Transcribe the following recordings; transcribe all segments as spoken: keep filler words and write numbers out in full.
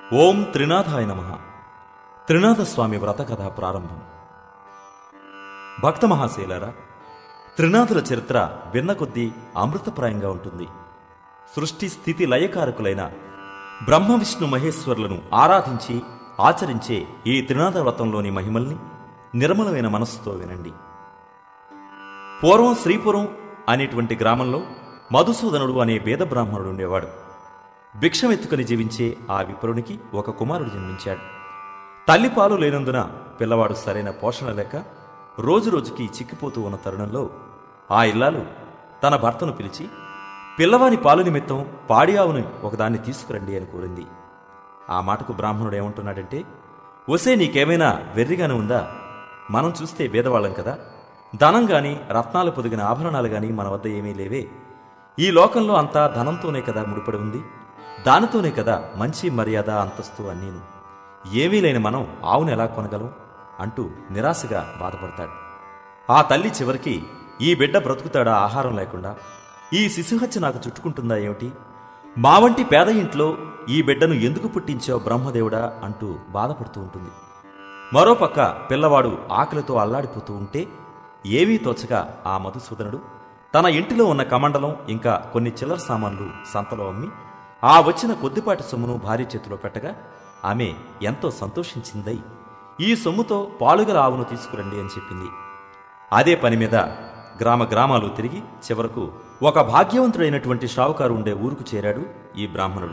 ఓం త్రినాథాయ నమః. త్రినాథస్వామి వ్రతకథ ప్రారంభం. భక్త మహాశైలారా, త్రినాథుల చరిత్ర విన్న కొద్దీ అమృతప్రాయంగా ఉంటుంది. సృష్టి స్థితి లయకారకులైన బ్రహ్మ విష్ణు మహేశ్వరులను ఆరాధించి ఆచరించే ఈ త్రినాథ వ్రతంలోని మహిమల్ని నిర్మలమైన మనస్సుతో వినండి. పూర్వం శ్రీపురం అనేటువంటి గ్రామంలో మధుసూదనుడు అనే వేద బ్రాహ్మణుడు ఉండేవాడు. భిక్షమెత్తుకుని జీవించే ఆ విప్రునికి ఒక కుమారుడు జన్మించాడు. తల్లిపాలు లేనందున పిల్లవాడు సరైన పోషణ లేక రోజురోజుకి చిక్కిపోతూ ఉన్న తరుణంలో ఆ ఇల్లాలు తన భర్తను పిలిచి పిల్లవాని పాలు నిమిత్తం పాడి ఆవును ఒకదాన్ని తీసుకురండి అని కోరింది. ఆ మాటకు బ్రాహ్మణుడు ఏమంటున్నాడంటే, ఒసే నీకేమైనా వెర్రిగానే ఉందా? మనం చూస్తే వేదవాళ్ళం కదా, ధనం గాని రత్నాలు పొదిగిన ఆభరణాలు గాని మన వద్ద ఏమీ లేవే. ఈ లోకంలో అంతా ధనంతోనే కదా ముడిపడి ఉంది, దానితోనే కదా మంచి మర్యాద అంతస్తు అన్నీను. ఏమీ లేని మనం ఆవును ఎలా కొనగలం అంటూ నిరాశగా బాధపడతాడు. ఆ తల్లి చివరికి, ఈ బిడ్డ బ్రతుకుతాడా ఆహారం లేకుండా? ఈ శిశుహత్య నాకు చుట్టుకుంటుందా ఏమిటి? మా వంటి పేద ఇంట్లో ఈ బిడ్డను ఎందుకు పుట్టించావు బ్రహ్మదేవుడా అంటూ బాధపడుతూ ఉంటుంది. మరోపక్క పిల్లవాడు ఆకలితో అల్లాడిపోతూ ఉంటే ఏమీ తోచగా ఆ మధుసూదనుడు తన ఇంటిలో ఉన్న కమండలం ఇంకా కొన్ని చిల్లర సామాన్లు సంతలో అమ్మి ఆ వచ్చిన కొద్దిపాటి సొమ్మును భార్య చేతిలో పెట్టగా ఆమె ఎంతో సంతోషించిందై, ఈ సొమ్ముతో పాలుగల ఆవును తీసుకురండి అని చెప్పింది. అదే పని మీద గ్రామ గ్రామాలు తిరిగి చివరకు ఒక భాగ్యవంతుడైనటువంటి షావుకారు ఉండే ఊరుకు చేరాడు ఈ బ్రాహ్మణుడు.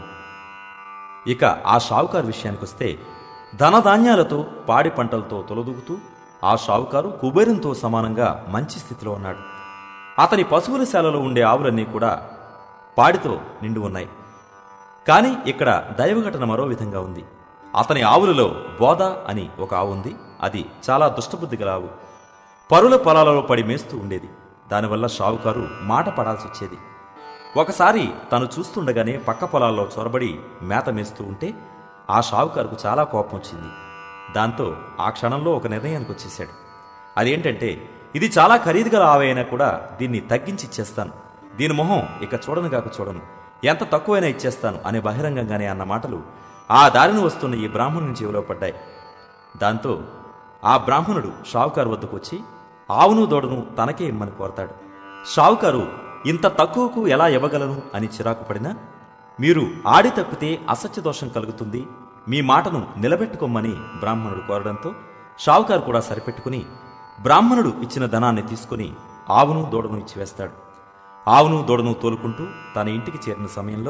ఇక ఆ షావుకారు విషయానికొస్తే, ధనధాన్యాలతో పాడి పంటలతో తొలదూగుతూ ఆ షావుకారు కుబేరంతో సమానంగా మంచి స్థితిలో ఉన్నాడు. అతని పశువుల శాలలో ఉండే ఆవులన్నీ కూడా పాడితో నిండి ఉన్నాయి. కానీ ఇక్కడ దైవఘటన మరో విధంగా ఉంది. అతని ఆవులలో బోధ అని ఒక ఆవు ఉంది. అది చాలా దుష్టబుద్ధి గల ఆవు. పరుల పొలాలలో పడి మేస్తూ ఉండేది. దానివల్ల షావుకారు మాట పడాల్సి వచ్చేది. ఒకసారి తను చూస్తుండగానే పక్క పొలాల్లో చొరబడి మేత మేస్తూ ఉంటే ఆ షావుకారుకు చాలా కోపం వచ్చింది. దాంతో ఆ క్షణంలో ఒక నిర్ణయానికి వచ్చేశాడు. అదేంటంటే, ఇది చాలా ఖరీదు గల ఆవు అయినా కూడా దీన్ని తగ్గించి ఇచ్చేస్తాను, దీని మొహం ఇక చూడను కాక చూడను, ఎంత తక్కువైనా ఇచ్చేస్తాను అనే బహిరంగంగానే అన్న మాటలు ఆ దారిని వస్తున్న ఈ బ్రాహ్మణుని చెవిలో పడ్డాయి. దాంతో ఆ బ్రాహ్మణుడు షావుకారు వద్దకు వచ్చి ఆవును దూడను తనకే ఇమ్మని కోరతాడు. షావుకారు ఇంత తక్కువకు ఎలా ఇవ్వగలను అని చిరాకు పడినా, మీరు ఆడి తప్పితే అసత్య దోషం కలుగుతుంది, మీ మాటను నిలబెట్టుకోమని బ్రాహ్మణుడు కోరడంతో షావుకారు కూడా సరిపెట్టుకుని బ్రాహ్మణుడు ఇచ్చిన ధనాన్ని తీసుకుని ఆవును దూడను ఇచ్చివేస్తాడు. ఆవును దూడను తోలుకుంటూ తన ఇంటికి చేరిన సమయంలో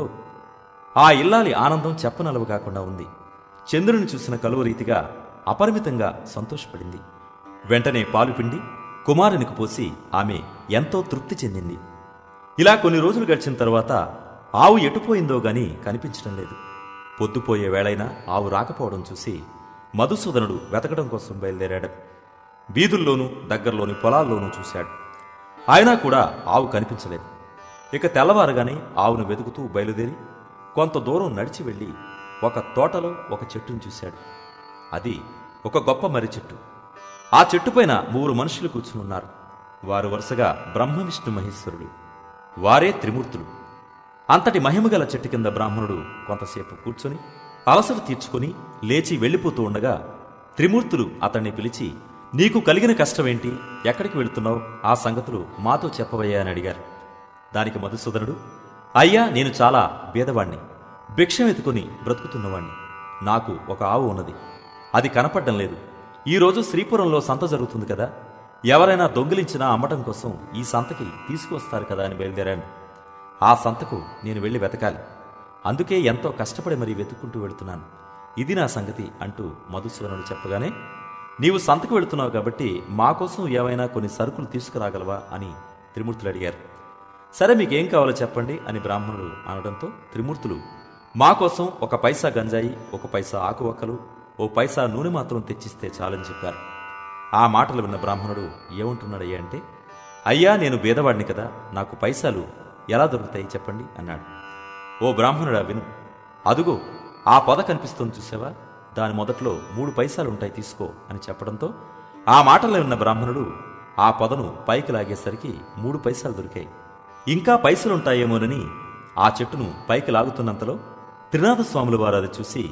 ఆ ఇల్లాలి ఆనందం చెప్పనలవు కాకుండా ఉంది. చంద్రుని చూసిన కలువ రీతిగా అపరిమితంగా సంతోషపడింది. వెంటనే పాలు పిండి కుమారునికి పోసి ఆమె ఎంతో తృప్తి చెందింది. ఇలా కొన్ని రోజులు గడిచిన తరువాత ఆవు ఎటుపోయిందో గాని కనిపించడం లేదు. పొద్దుపోయే వేళైనా ఆవు రాకపోవడం చూసి మధుసూదనుడు వెతకడం కోసం బయలుదేరాడు. వీధుల్లోనూ దగ్గరలోని పొలాల్లోనూ చూశాడు. అయినా కూడా ఆవు కనిపించలేదు. ఇక తెల్లవారుగానే ఆవును వెతుకుతూ బయలుదేరి కొంత దూరం నడిచి వెళ్ళి ఒక తోటలో ఒక చెట్టును చూశాడు. అది ఒక గొప్ప మర్రి చెట్టు. ఆ చెట్టుపైన మూడు మనుషులు కూర్చుని ఉన్నారు. వారు వరుసగా బ్రహ్మ విష్ణు మహేశ్వరుడు, వారే త్రిమూర్తులు. అంతటి మహిమగల చెట్టు కింద బ్రాహ్మణుడు కొంతసేపు కూర్చొని అలసట తీర్చుకుని లేచి వెళ్ళిపోతూ ఉండగా త్రిమూర్తులు అతన్ని పిలిచి, నీకు కలిగిన కష్టమేంటి, ఎక్కడికి వెళుతున్నావు, ఆ సంగతులు మాతో చెప్పవయ్యా అని అడిగారు. దానికి మధుసూదనుడు, అయ్యా, నేను చాలా బీదవాణ్ణి, భిక్షం ఎత్తుకుని బ్రతుకుతున్నవాణ్ణి. నాకు ఒక ఆవు ఉన్నది, అది కనపడ్డం లేదు. ఈరోజు శ్రీపురంలో సంత జరుగుతుంది కదా, ఎవరైనా దొంగిలించినా అమ్మటం కోసం ఈ సంతకి తీసుకువస్తారు కదా అని బయలుదేరాను. ఆ సంతకు నేను వెళ్ళి వెతకాలి, అందుకే ఎంతో కష్టపడి మరీ వెతుక్కుంటూ వెళుతున్నాను. ఇది నా సంగతి అంటూ మధుసూదనుడు చెప్పగానే, నీవు సంతకు వెళుతున్నావు కాబట్టి మా కోసం ఏమైనా కొన్ని సరుకులు తీసుకురాగలవా అని త్రిమూర్తులు అడిగారు. సరే, మీకేం కావాలో చెప్పండి అని బ్రాహ్మణుడు అనడంతో త్రిమూర్తులు, మా కోసం ఒక పైసా గంజాయి, ఒక పైసా ఆకువక్కలు, ఓ పైసా నూనె మాత్రం తెచ్చిస్తే చాలని చెప్పారు. ఆ మాటలు విన్న బ్రాహ్మణుడు ఏమంటున్నాడయ్యా అంటే, అయ్యా, నేను బీదవాడిని కదా, నాకు పైసాలు ఎలా దొరుకుతాయి చెప్పండి అన్నాడు. ఓ బ్రాహ్మణుడా, విను, అదుగో ఆ పొద కనిపిస్తుంది చూసావా, దాని మొదట్లో మూడు పైసాలుంటాయి, తీసుకో అని చెప్పడంతో ఆ మాటలు విన్న బ్రాహ్మణుడు ఆ పొదను పైకి లాగేసరికి మూడు పైసలు దొరికాయి. ఇంకా పైసలుంటాయేమోనని ఆ చెట్టును పైకి లాగుతున్నంతలో త్రినాథస్వాముల వారు అది చూసి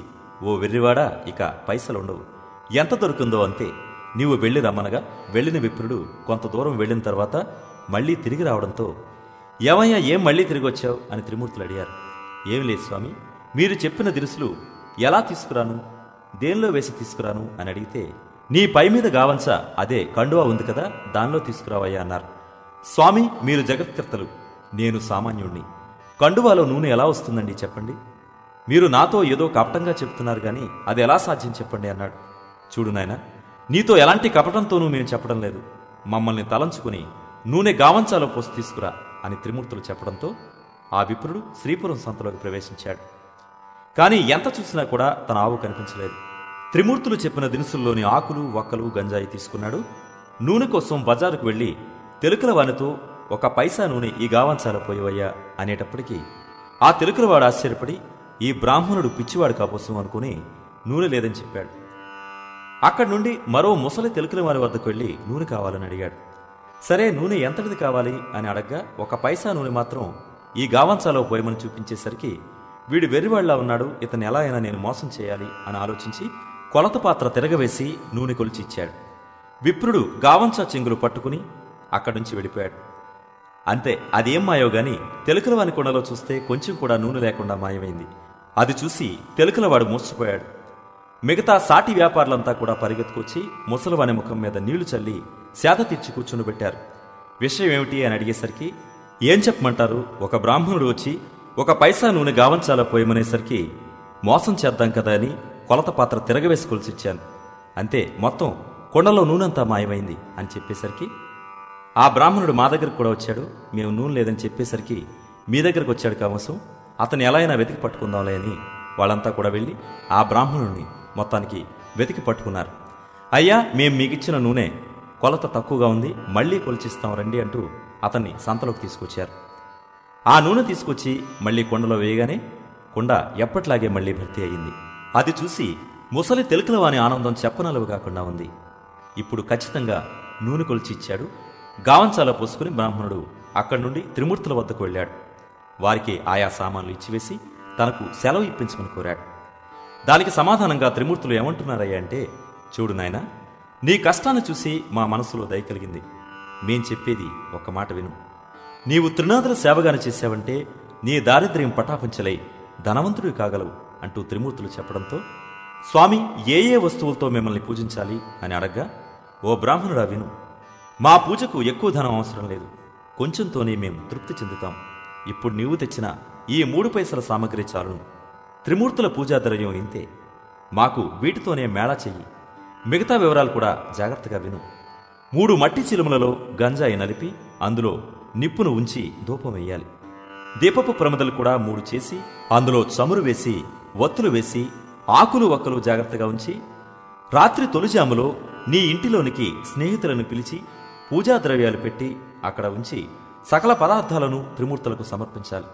ఓ వెర్రివాడా, ఇక పైసలుండవు, ఎంత దొరుకుందో అంతే, నీవు వెళ్ళి రమ్మనగా వెళ్ళిన విప్రుడు కొంత దూరం వెళ్ళిన తర్వాత మళ్లీ తిరిగి రావడంతో, ఏమయ్యా, ఏం మళ్లీ తిరిగి వచ్చావు అని త్రిమూర్తులు అడిగారు. ఏం లేదు స్వామి, మీరు చెప్పిన దినుసులు ఎలా తీసుకురాను, దేనిలో వేసి తీసుకురాను అని అడిగితే, నీ పై మీద గావంచ అదే కండువా ఉంది కదా, దానిలో తీసుకురావయ్యా అన్నారు. స్వామి, మీరు జగత్కర్తలు, నేను సామాన్యుణ్ణి, కండువాలో నూనె ఎలా వస్తుందండి చెప్పండి, మీరు నాతో ఏదో కపటంగా చెప్తున్నారు గాని అది ఎలా సాధ్యం చెప్పండి అన్నాడు. చూడు నాయనా, నీతో ఎలాంటి కపటంతోనూ మేము చెప్పడం లేదు, మమ్మల్ని తలంచుకుని నూనె గావంచాలో పోసి తీసుకురా అని త్రిమూర్తులు చెప్పడంతో ఆ విప్రుడు శ్రీపురం సంతలోకి ప్రవేశించాడు. కానీ ఎంత చూసినా కూడా తన ఆవు కనిపించలేదు. త్రిమూర్తులు చెప్పిన దినుసుల్లోని ఆకులు, వక్కలు, గంజాయి తీసుకున్నాడు. నూనె కోసం బజారుకు వెళ్లి తెలుకల వానితో, ఒక పైసా నూనె ఈ గావంచాలో పోయివయ్యా అనేటప్పటికీ ఆ తెలుకలవాడు ఆశ్చర్యపడి, ఈ బ్రాహ్మణుడు పిచ్చివాడు కాపోసం అనుకుని నూనె లేదని చెప్పాడు. అక్కడి నుండి మరో ముసలి తెలుకల వారి వద్దకు వెళ్లి నూనె కావాలని అడిగాడు. సరే, నూనె ఎంతటిది కావాలి అని అడగ్గా ఒక పైసా నూనె మాత్రం ఈ గావంచాలో పోయమని చూపించేసరికి, వీడు వెర్రివాళ్లా ఉన్నాడు, ఇతను ఎలా అయినా నేను మోసం చేయాలి అని ఆలోచించి కొలత పాత్ర తిరగవేసి నూనె కొలిచి ఇచ్చాడు. విప్రుడు గావంచా చెంగులు పట్టుకుని అక్కడి నుంచి వెళ్ళిపోయాడు. అంతే, అదేం మాయో గాని తెలుకలవాని కొండలో చూస్తే కొంచెం కూడా నూనె లేకుండా మాయమైంది. అది చూసి తెలుకలవాడు మూర్చిపోయాడు. మిగతా సాటి వ్యాపారులంతా కూడా పరిగెత్తుకొచ్చి ముసలివాని ముఖం మీద నీళ్లు చల్లి సేద తీర్చి కూర్చుని పెట్టారు. విషయం ఏమిటి అని అడిగేసరికి, ఏం చెప్పమంటారు, ఒక బ్రాహ్మణుడు వచ్చి ఒక పైసా నూనె గావంచాలో పోయమనేసరికి మోసం చేద్దాం కదా అని కొలత పాత్ర తిరగవేసి కొలిసిచ్చాను. అంతే, మొత్తం కొండలో నూనెంతా మాయమైంది అని చెప్పేసరికి, ఆ బ్రాహ్మణుడు మా దగ్గరకు కూడా వచ్చాడు, మేము నూనె లేదని చెప్పేసరికి మీ దగ్గరకు వచ్చాడు కావసం, అతను ఎలా అయినా వెతికి పట్టుకుందాంలే అని వాళ్ళంతా కూడా వెళ్ళి ఆ బ్రాహ్మణుడిని మొత్తానికి వెతికి పట్టుకున్నారు. అయ్యా, మేం మీకిచ్చిన నూనె కొలత తక్కువగా ఉంది, మళ్లీ కొలిచిస్తాం రండి అంటూ అతన్ని సంతలోకి తీసుకొచ్చారు. ఆ నూనె తీసుకొచ్చి మళ్లీ కొండలో వేయగానే కుండ ఎప్పట్లాగే మళ్లీ భర్తీ అయింది. అది చూసి ముసలి తెలుకలవాని ఆనందం చెప్పనలవు కాకుండా ఉంది. ఇప్పుడు ఖచ్చితంగా నూనె కొలిచి ఇచ్చాడు. గావంచాలో పోసుకుని బ్రాహ్మణుడు అక్కడి నుండి త్రిమూర్తుల వద్దకు వెళ్ళాడు. వారికి ఆయా సామాన్లు ఇచ్చివేసి తనకు సెలవు ఇప్పించమని కోరాడు. దానికి సమాధానంగా త్రిమూర్తులు ఏమంటున్నారయ్యా అంటే, చూడు నాయనా, నీ కష్టాన్ని చూసి మా మనసులో దయ కలిగింది. మేం చెప్పేది ఒక్క మాట విను. నీవు త్రినాథుల సేవగాని చేశావంటే నీ దారిద్ర్యం పటాపంచలై ధనవంతుడివి కాగలవు అంటూ త్రిమూర్తులు చెప్పడంతో, స్వామి, ఏ ఏ వస్తువులతో మిమ్మల్ని పూజించాలి అని అడగ్గా, ఓ బ్రాహ్మణుడా విను, మా పూజకు ఎక్కువ ధనం అవసరం లేదు, కొంచెంతోనే మేం తృప్తి చెందుతాం. ఇప్పుడు నీవు తెచ్చిన ఈ మూడు పైసల సామగ్రి చాలును. త్రిమూర్తుల పూజా ద్రవ్యం ఇంతే, మాకు వీటితోనే మేళా చెయ్యి. మిగతా వివరాలు కూడా జాగ్రత్తగా విను. మూడు మట్టి చిలుములలో గంజాయి నలిపి అందులో నిప్పును ఉంచి ధూపం వెయ్యాలి. దీపపు ప్రమిదలు కూడా మూడు చేసి అందులో చమురు వేసి వత్తులు వేసి ఆకులు వక్కలు జాగ్రత్తగా ఉంచి, రాత్రి తొలిజాములో నీ ఇంటిలోనికి స్నేహితులను పిలిచి పూజా ద్రవ్యాలు పెట్టి అక్కడ ఉంచి సకల పదార్థాలను త్రిమూర్తులకు సమర్పించాలి.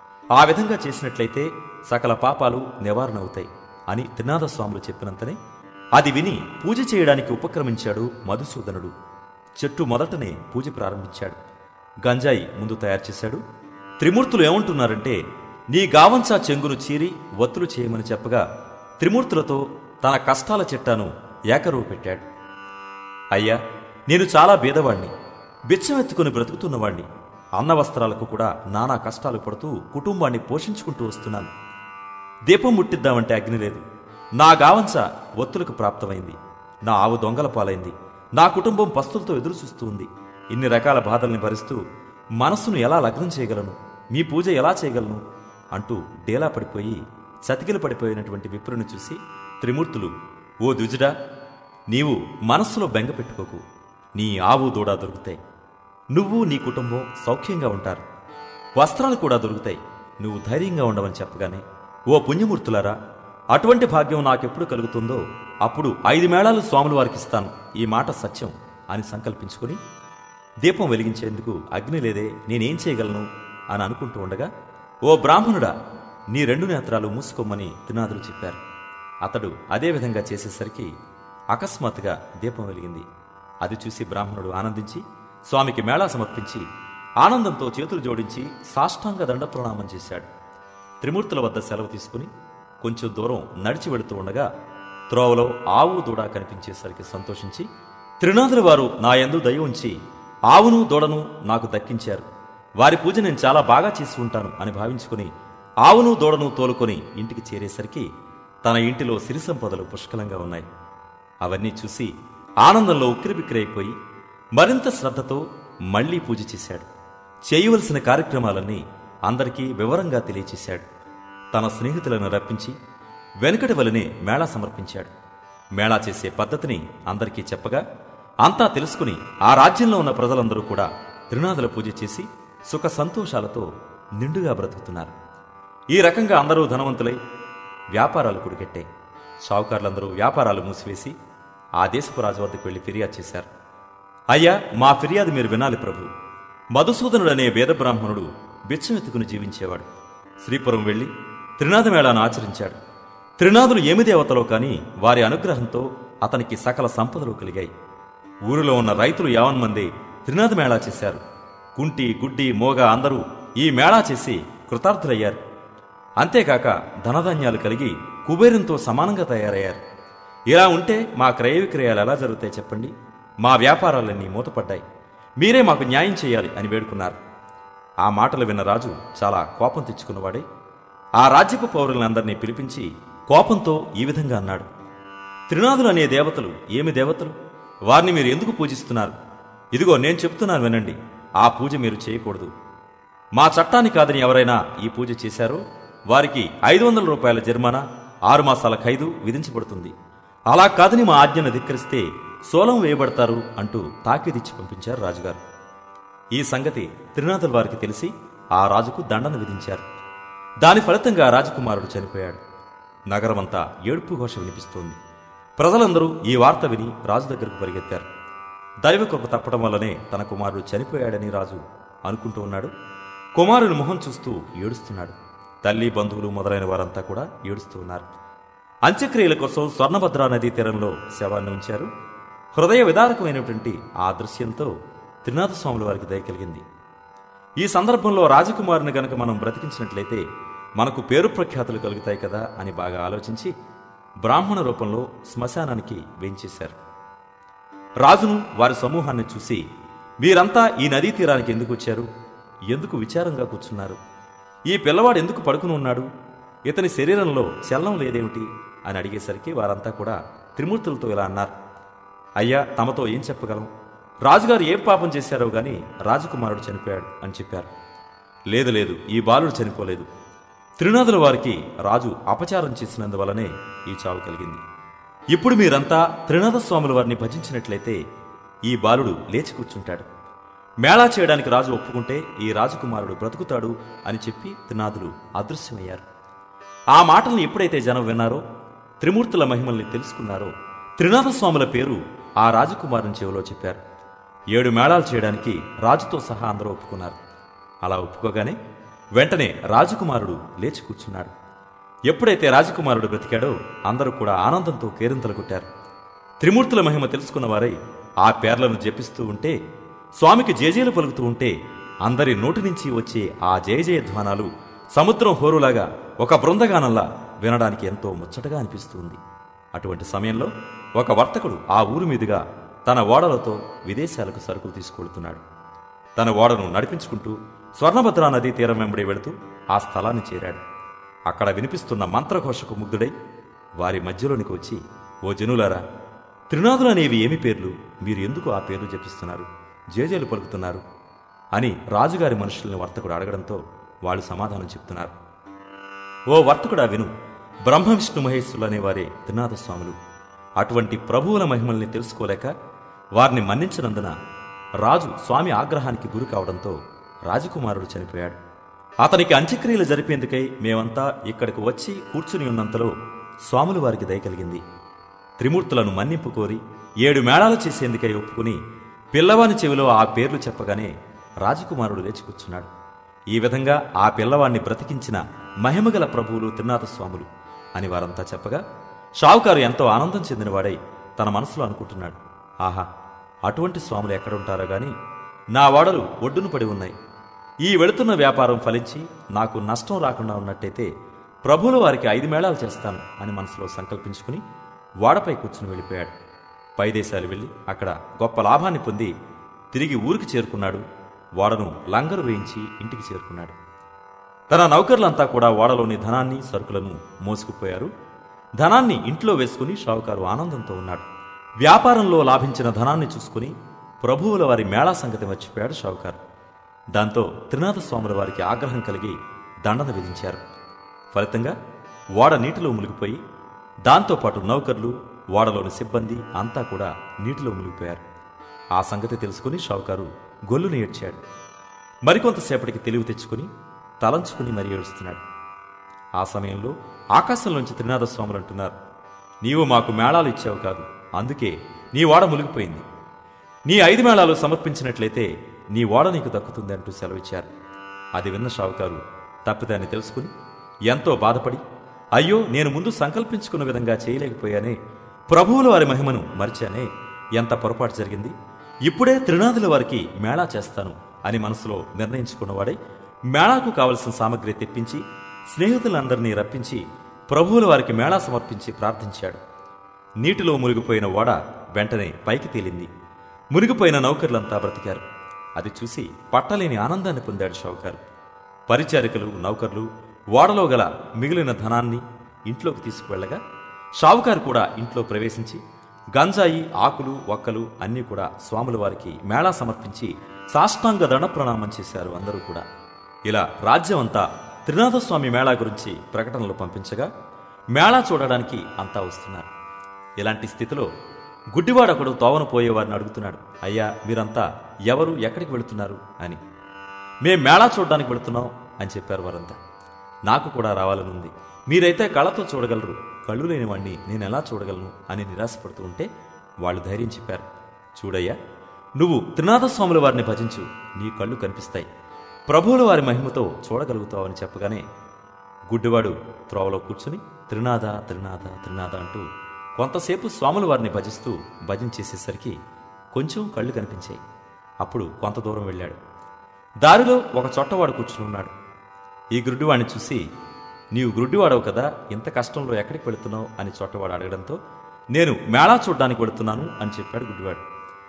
ఆ విధంగా చేసినట్లయితే సకల పాపాలు నివారణ అవుతాయి అని త్రినాథస్వాములు చెప్పినంతనే అది విని పూజ చేయడానికి ఉపక్రమించాడు మధుసూదనుడు. చెట్టు మొదటనే పూజ ప్రారంభించాడు. గంజాయి ముందు తయారు చేశాడు. త్రిమూర్తులు ఏమంటున్నారంటే, నీ గావంచా చెంగును చీరి వత్తులు చేయమని చెప్పగా త్రిమూర్తులతో తన కష్టాల చిట్టాను ఏకరువు పెట్టాడు. అయ్యా, నేను చాలా బీదవాణ్ణి, బిచ్చమెత్తుకుని బ్రతుకుతున్నవాణ్ణి, అన్న వస్త్రాలకు కూడా నానా కష్టాలు పడుతూ కుటుంబాన్ని పోషించుకుంటూ వస్తున్నాను. దీపం ముట్టిద్దామంటే అగ్ని లేదు. నా గావంచ ఒత్తులకు ప్రాప్తమైంది. నా ఆవు దొంగల పాలైంది. నా కుటుంబం పస్తులతో ఎదురు చూస్తూ ఉంది. ఇన్ని రకాల బాధల్ని భరిస్తూ మనస్సును ఎలా లగ్నం చేయగలను, మీ పూజ ఎలా చేయగలను అంటూ డేలా పడిపోయి చతికిలు పడిపోయినటువంటి విప్రుని చూసి త్రిమూర్తులు, ఓ ద్విజుడా, నీవు మనస్సులో బెంగ పెట్టుకోకు. నీ ఆవు దూడ దొరుకుతాయి. నువ్వు నీ కుటుంబం సౌఖ్యంగా ఉంటారు. వస్త్రాలు కూడా దొరుకుతాయి. నువ్వు ధైర్యంగా ఉండవని చెప్పగానే, ఓ పుణ్యమూర్తులారా, అటువంటి భాగ్యం నాకెప్పుడు కలుగుతుందో అప్పుడు ఐదు మేళాలు స్వాముల వారికి ఇస్తాను. ఈ మాట సత్యం అని సంకల్పించుకుని దీపం వెలిగించేందుకు అగ్ని లేదే, నేనేం చేయగలను అని అనుకుంటూ ఉండగా, ఓ బ్రాహ్మణుడా, నీ రెండు నేత్రాలు మూసుకోమని త్రినాథులు చెప్పారు. అతడు అదేవిధంగా చేసేసరికి అకస్మాత్తుగా దీపం వెలిగింది. అది చూసి బ్రాహ్మణుడు ఆనందించి స్వామికి మేళా సమర్పించి ఆనందంతో చేతులు జోడించి సాష్టాంగ దండ ప్రణామం చేశాడు. త్రిమూర్తుల వద్ద సెలవు తీసుకుని కొంచెం దూరం నడిచి వెళుతూ ఉండగా త్రోవలో ఆవు దూడ కనిపించేసరికి సంతోషించి, త్రినాథుల వారు నా యందు దయ ఉంచి ఆవును దూడను నాకు దక్కించారు, వారి పూజ నేను చాలా బాగా చేసి ఉంటాను అని భావించుకుని ఆవును దూడను తోలుకొని ఇంటికి చేరేసరికి తన ఇంటిలో సిరి సంపదలు పుష్కలంగా ఉన్నాయి. అవన్నీ చూసి ఆనందంలో ఉక్కిరిబిక్కిరైపోయి మరింత శ్రద్ధతో మళ్లీ పూజ చేశాడు. చేయవలసిన కార్యక్రమాలన్నీ అందరికీ వివరంగా తెలియచేశాడు. తన స్నేహితులను రప్పించి వెనుకటి వలనే మేళా సమర్పించాడు. మేళా చేసే పద్ధతిని అందరికీ చెప్పగా అంతా తెలుసుకుని ఆ రాజ్యంలో ఉన్న ప్రజలందరూ కూడా త్రినాథుల పూజ చేసి సుఖ సంతోషాలతో నిండుగా బ్రతుకుతున్నారు. ఈ రకంగా అందరూ ధనవంతులై వ్యాపారాలు కుడికెట్టాయి. షావుకారులందరూ వ్యాపారాలు మూసివేసి ఆ దేశపు రాజు వద్దకు వెళ్లి ఫిర్యాదు చేశారు. అయ్యా, మా ఫిర్యాదు మీరు వినాలి ప్రభు. మధుసూదనుడనే వేద బ్రాహ్మణుడు బిచ్చమెత్తుకుని జీవించేవాడు. శ్రీపురం వెళ్లి త్రినాథ మేళాను ఆచరించాడు. త్రినాథులు ఏమి దేవతలో కాని వారి అనుగ్రహంతో అతనికి సకల సంపదలు కలిగాయి. ఊరిలో ఉన్న రైతులు యావన్మంది త్రినాథ మేళా చేశారు. కుంటి గుడ్డి మోగ అందరూ ఈ మేళా చేసి కృతార్థులయ్యారు. అంతేకాక ధనధాన్యాలు కలిగి కుబేరంతో సమానంగా తయారయ్యారు. ఇలా ఉంటే మా క్రయ విక్రయాలు ఎలా జరుగుతాయి చెప్పండి? మా వ్యాపారాలన్నీ మూతపడ్డాయి. మీరే మాకు న్యాయం చేయాలి అని వేడుకున్నారు. ఆ మాటలు విన్న రాజు చాలా కోపం తెచ్చుకున్నవాడే ఆ రాజ్యపు పౌరులందరినీ పిలిపించి కోపంతో ఈ విధంగా అన్నాడు. త్రినాథులు అనే దేవతలు ఏమి దేవతలు? వారిని మీరు ఎందుకు పూజిస్తున్నారు? ఇదిగో నేను చెప్తున్నాను వినండి. ఆ పూజ మీరు చేయకూడదు. మా చట్టాన్ని కాదని ఎవరైనా ఈ పూజ చేశారో వారికి ఐదు వందల రూపాయల జరిమానా, ఆరు మాసాల ఖైదు విధించబడుతుంది. అలా కాదని మా ఆజ్ఞను ధిక్కరిస్తే సోలం వేయబడతారు అంటూ తాకీదిచ్చి పంపించారు రాజుగారు. ఈ సంగతి త్రినాథుల వారికి తెలిసి ఆ రాజుకు దండన విధించారు. దాని ఫలితంగా రాజకుమారుడు చనిపోయాడు. నగరమంతా ఏడుపు ఘోష వినిపిస్తోంది. ప్రజలందరూ ఈ వార్త విని రాజు దగ్గరకు పరిగెత్తారు. దైవకృప తప్పడం వల్లనే తన కుమారుడు చనిపోయాడని రాజు అనుకుంటూ ఉన్నాడు. కుమారుని మొహం చూస్తూ ఏడుస్తున్నాడు. తల్లి, బంధువులు మొదలైన వారంతా కూడా ఏడుస్తూ ఉన్నారు. అంత్యక్రియల కోసం స్వర్ణభద్రా నదీ తీరంలో శవాన్ని ఉంచారు. హృదయ విదారకమైనటువంటి ఆ దృశ్యంతో త్రినాథ స్వాముల వారికి దయ కలిగింది. ఈ సందర్భంలో రాజకుమారుని గనక మనం బ్రతికించినట్లయితే మనకు పేరు ప్రఖ్యాతులు కలుగుతాయి కదా అని బాగా ఆలోచించి బ్రాహ్మణ రూపంలో శ్మశానానికి వేయించేశారు. రాజును వారి సమూహాన్ని చూసి, మీరంతా ఈ నదీ తీరానికి ఎందుకు వచ్చారు? ఎందుకు విచారంగా కూర్చున్నారు? ఈ పిల్లవాడు ఎందుకు పడుకుని ఉన్నాడు? ఇతని శరీరంలో చలనం లేదేమిటి అని అడిగేసరికి వారంతా కూడా త్రిమూర్తులతో ఇలా అన్నారు. అయ్యా, తమతో ఏం చెప్పగలం? రాజుగారు ఏం పాపం చేశారో గాని రాజకుమారుడు చనిపోయాడు అని చెప్పారు. లేదు లేదు, ఈ బాలుడు చనిపోలేదు. త్రినాథుల వారికి రాజు అపచారం చేసినందువలనే ఈ చావు కలిగింది. ఇప్పుడు మీరంతా త్రినాథ స్వాముల వారిని భజించినట్లయితే ఈ బాలుడు లేచి కూర్చుంటాడు. మేళా చేయడానికి రాజు ఒప్పుకుంటే ఈ రాజకుమారుడు బ్రతుకుతాడు అని చెప్పి త్రినాథులు అదృశ్యమయ్యారు. ఆ మాటల్ని ఎప్పుడైతే జనం విన్నారో, త్రిమూర్తుల మహిమల్ని తెలుసుకున్నారో, త్రినాథ స్వాముల పేరు ఆ రాజకుమారుని చెవిలో చెప్పారు. ఏడు మేళాలు చేయడానికి రాజుతో సహా అందరూ ఒప్పుకున్నారు. అలా ఒప్పుకోగానే వెంటనే రాజకుమారుడు లేచి కూర్చున్నాడు. ఎప్పుడైతే రాజకుమారుడు బ్రతికాడో అందరూ కూడా ఆనందంతో కేరింతలు కొట్టారు. త్రిమూర్తుల మహిమ తెలుసుకున్న వారై ఆ పేర్లను జపిస్తూ ఉంటే, స్వామికి జయజయలు పలుకుతూ ఉంటే అందరి నోటి నుంచి వచ్చే ఆ జయ జయధ్వానాలు సముద్రం హోరులాగా ఒక బృందగానంలా వినడానికి ఎంతో ముచ్చటగా అనిపిస్తుంది. అటువంటి సమయంలో ఒక వర్తకుడు ఆ ఊరు మీదుగా తన ఓడలతో విదేశాలకు సరుకులు తీసుకెళ్తున్నాడు. తన ఓడను నడిపించుకుంటూ స్వర్ణభద్రా నదీ తీరం వెంబడి వెళుతూ ఆ స్థలాన్ని చేరాడు. అక్కడ వినిపిస్తున్న మంత్రఘోషకు ముగ్ధుడై వారి మధ్యలోనికి వచ్చి, ఓ జనులారా, త్రినాథులు అనేవి ఏమి పేర్లు? మీరు ఎందుకు ఆ పేర్లు జపిస్తున్నారు, జేజేలు పలుకుతున్నారు అని రాజుగారి మనుషుల్ని వర్తకుడు అడగడంతో వాళ్ళు సమాధానం చెప్తున్నారు. ఓ వర్తకుడా విను, బ్రహ్మ విష్ణు మహేశ్వరులు అనేవారే త్రినాథ స్వాములు. అటువంటి ప్రభువుల మహిమల్ని తెలుసుకోలేక వారిని మన్నించినందున రాజు స్వామి ఆగ్రహానికి గురి కావడంతో రాజకుమారుడు చనిపోయాడు. అతనికి అంత్యక్రియలు జరిపేందుకై మేమంతా ఇక్కడికి వచ్చి కూర్చుని ఉన్నంతలో స్వాములు వారికి దయ కలిగింది. త్రిమూర్తులను మన్నింపు కోరి ఏడు మేళాలు చేసేందుకై ఒప్పుకుని పిల్లవాని చెవిలో ఆ పేర్లు చెప్పగానే రాజకుమారుడు లేచి కూర్చున్నాడు. ఈ విధంగా ఆ పిల్లవాణ్ణి బ్రతికించిన మహిమగల ప్రభువులు త్రినాథ స్వాములు అని వారంతా చెప్పగా షావుకారు ఎంతో ఆనందం చెందినవాడై తన మనసులో అనుకుంటున్నాడు, ఆహా, అటువంటి స్వాములు ఎక్కడుంటారో గాని నా ఓడలు ఒడ్డును పడి ఉన్నాయి. ఈ వెళుతున్న వ్యాపారం ఫలించి నాకు నష్టం రాకుండా ఉన్నట్టయితే ప్రభువుల వారికి ఐదు మేళాలు చేస్తాను అని మనసులో సంకల్పించుకుని ఓడపై కూర్చుని వెళ్ళిపోయాడు. పై దేశాలు వెళ్ళి అక్కడ గొప్ప లాభాన్ని పొంది తిరిగి ఊరికి చేరుకున్నాడు. ఓడను లంగరు వేయించి ఇంటికి చేరుకున్నాడు. తన నౌకర్లంతా కూడా ఓడలోని ధనాన్ని సరుకులను మోసుకుపోయారు. ధనాన్ని ఇంట్లో వేసుకుని షావుకారు ఆనందంతో ఉన్నాడు. వ్యాపారంలో లాభించిన ధనాన్ని చూసుకుని ప్రభువుల వారి మేళా సంగతి మర్చిపోయాడు షావుకారు. దాంతో త్రినాథ స్వాముల వారికి ఆగ్రహం కలిగి దండన విధించారు. ఫలితంగా ఓడ నీటిలో మునిగిపోయి దాంతోపాటు నౌకర్లు, ఓడలోని సిబ్బంది అంతా కూడా నీటిలో మునిగిపోయారు. ఆ సంగతి తెలుసుకుని షావుకారు గొల్లును ఏడ్చాడు. మరికొంతసేపటికి తెలివి తెచ్చుకుని తలంచుకుని మరీ ఏడుస్తున్నాడు. ఆ సమయంలో ఆకాశంలోంచి త్రినాథ స్వాములు అంటున్నారు, నీవు మాకు మేళాలు ఇచ్చావు కాదు, అందుకే నీ ఓడ మునిగిపోయింది. నీ ఐదు మేళాలు సమర్పించినట్లయితే నీ ఓడ నీకు దక్కుతుంది అంటూ సెలవిచ్చారు. అది విన్న షావుకారు తప్పిదాన్ని తెలుసుకుని ఎంతో బాధపడి, అయ్యో నేను ముందు సంకల్పించుకున్న విధంగా చేయలేకపోయానే, ప్రభువుల వారి మహిమను మరిచానే, ఎంత పొరపాటు జరిగింది, ఇప్పుడే త్రినాథుల వారికి మేళా చేస్తాను అని మనసులో నిర్ణయించుకున్నవాడై మేళాకు కావలసిన సామగ్రి తెప్పించి స్నేహితులందరినీ రప్పించి ప్రభువుల వారికి మేళా సమర్పించి ప్రార్థించాడు. నీటిలో మునిగిపోయిన ఓడ వెంటనే పైకి తేలింది. మునిగిపోయిన నౌకర్లంతా బ్రతికారు. అది చూసి పట్టలేని ఆనందాన్ని పొందాడు షావుకారు. పరిచారికలు, నౌకర్లు ఓడలో గల మిగిలిన ధనాన్ని ఇంట్లోకి తీసుకువెళ్లగా షావుకారు కూడా ఇంట్లో ప్రవేశించి గంజాయి, ఆకులు, ఒక్కలు అన్నీ కూడా స్వాముల వారికి మేళా సమర్పించి సాష్టాంగ దండ ప్రణామం చేశారు అందరూ కూడా. ఇలా రాజ్యం అంతా త్రినాథస్వామి మేళా గురించి ప్రకటనలు పంపించగా మేళా చూడడానికి అంతా వస్తున్నారు. ఇలాంటి స్థితిలో గుడ్డివాడొకడు తోవను పోయేవారిని అడుగుతున్నాడు, అయ్యా మీరంతా ఎవరు, ఎక్కడికి వెళుతున్నారు అని. మేం మేళా చూడడానికి వెళుతున్నాం అని చెప్పారు వారంతా. నాకు కూడా రావాలనుంది, మీరైతే కళ్ళతో చూడగలరు, కళ్ళు లేనివాణ్ణి నేనెలా చూడగలను అని నిరాశపడుతూ ఉంటే వాళ్ళు ధైర్యం చెప్పారు, చూడయ్యా నువ్వు త్రినాథస్వాముల వారిని భజించు, నీ కళ్ళు కనిపిస్తాయి, ప్రభువుల వారి మహిమతో చూడగలుగుతావు అని చెప్పగానే గుడ్డివాడు త్రోవలో కూర్చుని త్రినాథ త్రినాథ త్రినాథ అంటూ కొంతసేపు స్వాముల వారిని భజిస్తూ భజించేసేసరికి కొంచెం కళ్ళు కనిపించాయి. అప్పుడు కొంత దూరం వెళ్ళాడు. దారిలో ఒక చొట్టవాడు కూర్చుని ఉన్నాడు. ఈ గుడ్డివాడిని చూసి, నీవు గుడ్డివాడవు కదా, ఇంత కష్టంలో ఎక్కడికి వెళుతున్నావు అని చొట్టవాడు అడగడంతో, నేను మేళా చూడ్డానికి వెళుతున్నాను అని చెప్పాడు గుడ్డివాడు.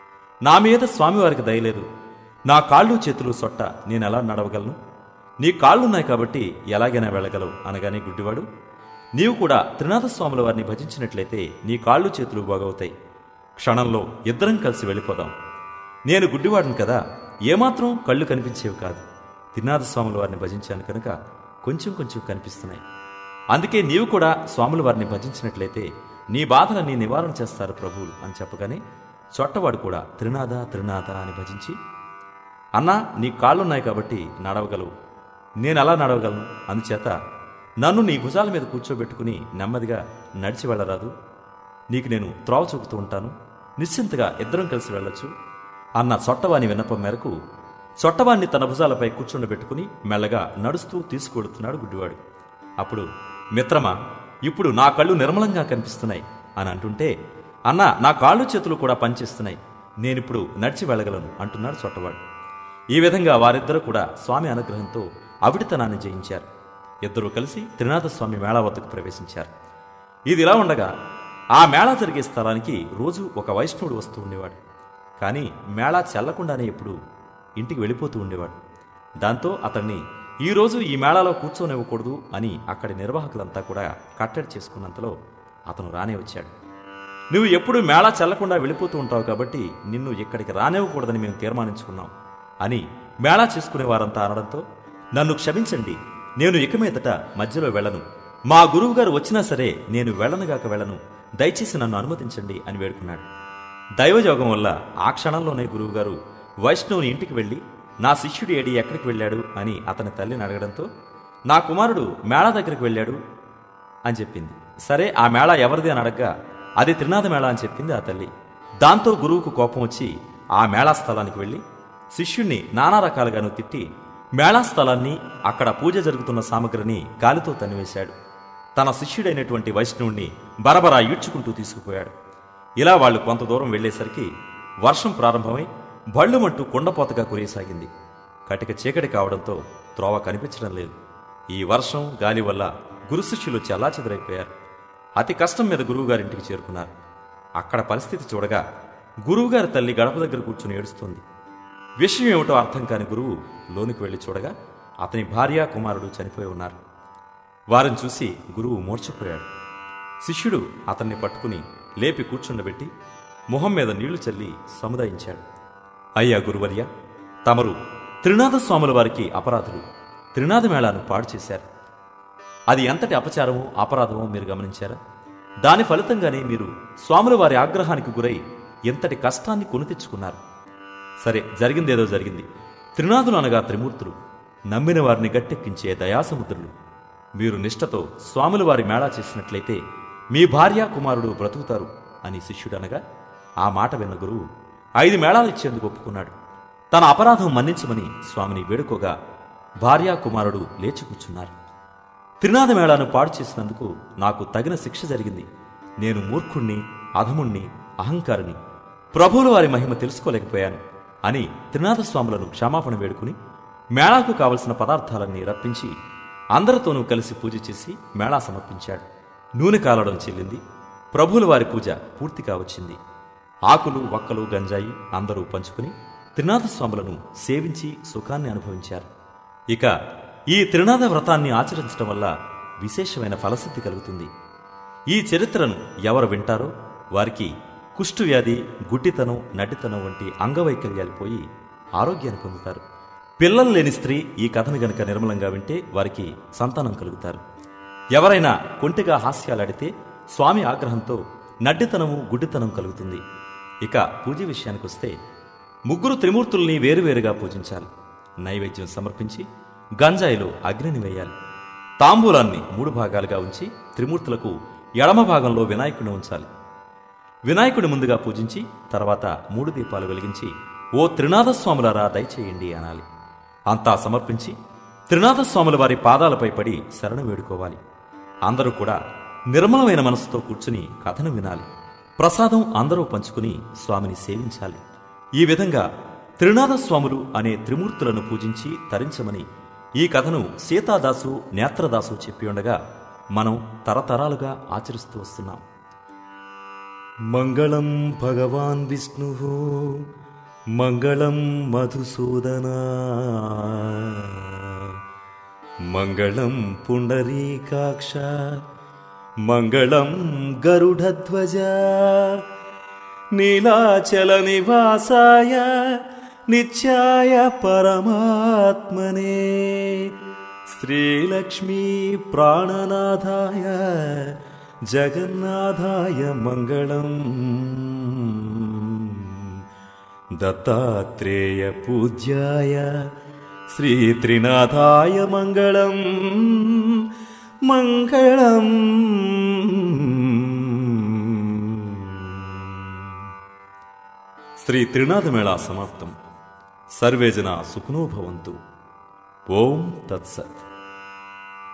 నా మీద స్వామివారికి దయలేదు, నా కాళ్ళు చేతులు సొట్ట, నేనెలా నడవగలను, నీ కాళ్ళున్నాయి కాబట్టి ఎలాగైనా వెళ్ళగలవు అనగానే గుడ్డివాడు, నీవు కూడా త్రినాథస్వాముల వారిని భజించినట్లయితే నీ కాళ్ళు చేతులు బాగవుతాయి, క్షణంలో ఇద్దరం కలిసి వెళ్ళిపోదాం. నేను గుడ్డివాడిని కదా, ఏమాత్రం కళ్ళు కనిపించేవి కాదు, త్రినాథస్వాముల వారిని భజించాను కనుక కొంచెం కొంచెం కనిపిస్తున్నాయి, అందుకే నీవు కూడా స్వాముల వారిని భజించినట్లయితే నీ బాధలన్నీ నివారణ చేస్తారు ప్రభువులు అని చెప్పగానే చొట్టవాడు కూడా త్రినాథ త్రినాథ అని భజించి, అన్నా నీ కాళ్ళున్నాయి కాబట్టి నడవగలవు, నేనెలా నడవగలను, అందుచేత నన్ను నీ భుజాల మీద కూర్చోబెట్టుకుని నెమ్మదిగా నడిచి వెళ్ళరాదు, నీకు నేను త్రోవ చూపుతూ ఉంటాను, నిశ్చింతగా ఇద్దరం కలిసి వెళ్ళొచ్చు అన్న చొట్టవాని విన్నపం మేరకు చొట్టవాన్ని తన భుజాలపై కూర్చుండబెట్టుకుని మెల్లగా నడుస్తూ తీసుకువెడుతున్నాడు గుడ్డివాడు. అప్పుడు మిత్రమా, ఇప్పుడు నా కళ్ళు నిర్మలంగా కనిపిస్తున్నాయి అని అంటుంటే, అన్నా నా కాళ్ళు చేతులు కూడా పనిచేస్తున్నాయి, నేనిప్పుడు నడిచి వెళ్ళగలను అంటున్నాడు చొట్టవాడు. ఈ విధంగా వారిద్దరూ కూడా స్వామి అనుగ్రహంతో అవిడితనాన్ని జయించారు. ఇద్దరూ కలిసి త్రినాథస్వామి మేళా వద్దకు ప్రవేశించారు. ఇది ఇలా ఉండగా ఆ మేళా జరిగే స్థలానికి రోజు ఒక వైష్ణవుడు వస్తూ ఉండేవాడు. కానీ మేళా చెల్లకుండానే ఎప్పుడు ఇంటికి వెళ్ళిపోతూ ఉండేవాడు. దాంతో అతన్ని ఈరోజు ఈ మేళాలో కూర్చోనివ్వకూడదు అని అక్కడి నిర్వాహకులంతా కూడా కట్టడి చేసుకున్నంతలో అతను రానే వచ్చాడు. నువ్వు ఎప్పుడు మేళా చెల్లకుండా వెళ్ళిపోతూ ఉంటావు కాబట్టి నిన్ను ఇక్కడికి రానివ్వకూడదని మేము తీర్మానించుకున్నాం అని మేళా చేసుకునే వారంతా అనడంతో, నన్ను క్షమించండి, నేను ఇక మీదట మధ్యలో వెళ్ళను, మా గురువుగారు వచ్చినా సరే నేను వెళ్ళనుగాక వెళ్ళను, దయచేసి నన్ను అనుమతించండి అని వేడుకున్నాడు. దైవయోగం వల్ల ఆ క్షణంలోనే గురువుగారు వైష్ణవుని ఇంటికి వెళ్ళి, నా శిష్యుడు ఏడి ఎక్కడికి వెళ్ళాడు అని అతని తల్లిని అడగడంతో, నా కుమారుడు మేళా దగ్గరికి వెళ్ళాడు అని చెప్పింది. సరే ఆ మేళా ఎవరిది అని అడగ్గా అది త్రినాథ మేళా అని చెప్పింది ఆ తల్లి. దాంతో గురువుకు కోపం వచ్చి ఆ మేళా స్థలానికి వెళ్ళి శిష్యుణ్ణి నానా రకాలుగాను తిట్టి మేళా స్థలాన్ని, అక్కడ పూజ జరుగుతున్న సామగ్రిని గాలితో తన్నివేశాడు. తన శిష్యుడైనటువంటి వైష్ణవుణ్ణి బరబరా ఈడ్చుకుంటూ తీసుకుపోయాడు. ఇలా వాళ్ళు కొంత దూరం వెళ్లేసరికి వర్షం ప్రారంభమై భళ్ళుమంటూ కుండపోతగా కురియసాగింది. కటిక చీకటి కావడంతో త్రోవ కనిపించడం లేదు. ఈ వర్షం గాలి వల్ల గురు శిష్యులు చెల్లాచెదరైపోయారు. అతి కష్టం మీద గురువుగారింటికి చేరుకున్నారు. అక్కడ పరిస్థితి చూడగా గురువుగారి తల్లి గడప దగ్గర కూర్చుని ఏడుస్తోంది. విషయం ఏమిటో అర్థం కాని గురువు లోనికి వెళ్లి చూడగా అతని భార్య కుమారుడు చనిపోయి ఉన్నారు. వారిని చూసి గురువు మూర్ఛపోయాడు. శిష్యుడు అతన్ని పట్టుకుని లేపి కూర్చుండబెట్టి మొహం మీద నీళ్లు చల్లి సముదాయించాడు. అయ్యా గురువర్య, తమరు త్రినాథ స్వాముల వారికి అపరాధులు. త్రినాథ మేళాను పాడు చేశారు. అది ఎంతటి అపచారమో అపరాధమో మీరు గమనించారా? దాని ఫలితంగానే మీరు స్వాముల వారి ఆగ్రహానికి గురై ఎంతటి కష్టాన్ని కొని తెచ్చుకున్నారు. సరే, జరిగిందేదో జరిగింది. త్రినాథులు అనగా త్రిమూర్తులు, నమ్మిన వారిని గట్టెక్కించే దయాసముద్రులు. మీరు నిష్ఠతో స్వాముల వారి మేళా చేసినట్లయితే మీ భార్య కుమారుడు బ్రతుకుతారు అని శిష్యుడనగా ఆ మాట విన్న గురువు ఐదు మేళాలు ఇచ్చేందుకు ఒప్పుకున్నాడు. తన అపరాధం మన్నించమని స్వామిని వేడుకోగా భార్యా కుమారుడు లేచి కూర్చున్నారు. త్రినాథ మేళాను పాడు చేసినందుకు నాకు తగిన శిక్ష జరిగింది. నేను మూర్ఖుణ్ణి, అధముణ్ణి, అహంకారిని, ప్రభువుల వారి మహిమ తెలుసుకోలేకపోయాను అని త్రినాథ స్వాములను క్షమాపణ వేడుకుని మేళాకు కావలసిన పదార్థాలన్నీ రప్పించి అందరితోనూ కలిసి పూజ చేసి మేళా సమర్పించాడు. నూనె కాలడం చెల్లింది. ప్రభువుల వారి పూజ పూర్తిగా వచ్చింది. ఆకులు, వక్కలు, గంజాయి అందరూ పంచుకుని త్రినాథ స్వాములను సేవించి సుఖాన్ని అనుభవించారు. ఇక ఈ త్రినాథ వ్రతాన్ని ఆచరించడం వల్ల విశేషమైన ఫలసిద్ధి కలుగుతుంది. ఈ చరిత్రను ఎవరు వింటారో వారికి కుష్ఠువ్యాధి, గుడ్డితనం, నడ్డితనం వంటి అంగవైకల్యాలు పోయి ఆరోగ్యాన్ని పొందుతారు. పిల్లలు లేని స్త్రీ ఈ కథను గనక నిర్మలంగా వింటే వారికి సంతానం కలుగుతారు. ఎవరైనా కొంటిగా హాస్యాలాడితే స్వామి ఆగ్రహంతో నడ్డితనము, గుడ్డితనం కలుగుతుంది. ఇక పూజ విషయానికొస్తే ముగ్గురు త్రిమూర్తుల్ని వేరువేరుగా పూజించాలి. నైవేద్యం సమర్పించి గంజాయిలో అగ్నిని వేయాలి. తాంబూలాన్ని మూడు భాగాలుగా ఉంచి త్రిమూర్తులకు ఎడమ భాగంలో వినాయకుడిని ఉంచాలి. వినాయకుడి ముందుగా పూజించి తర్వాత మూడు దీపాలు వెలిగించి ఓ త్రినాథస్వాములారా దయచేయండి అనాలి. అంతా సమర్పించి త్రినాథస్వాముల వారి పాదాలపై పడి శరణు వేడుకోవాలి. అందరూ కూడా నిర్మలమైన మనసుతో కూర్చుని కథను వినాలి. ప్రసాదం అందరూ పంచుకుని స్వామిని సేవించాలి. ఈ విధంగా త్రినాథస్వాములు అనే త్రిమూర్తులను పూజించి తరించమని ఈ కథను సీతాదాసు, నేత్రదాసు చెప్పి ఉండగా మనం తరతరాలుగా ఆచరిస్తూ వస్తున్నాం. మంగళం భగవాన్ విష్ణు, మంగళం మధుసూదనా, మంగళం పుండరీకాక్ష, మంగళం గరుడధ్వజ, నీలాచల నివాసాయ నిత్యాయ పరమాత్మనే, శ్రీలక్ష్మీ ప్రాణనాథాయ జగన్నాథాయ మంగళం, దత్తాత్రేయ పూజ్యాయ శ్రీ త్రినాథాయ మంగళం మంగళం. శ్రీ త్రినాథ మేళా సమాప్తం. సర్వే జనా సుఖినో భవంతు. ఓం తత్సత్.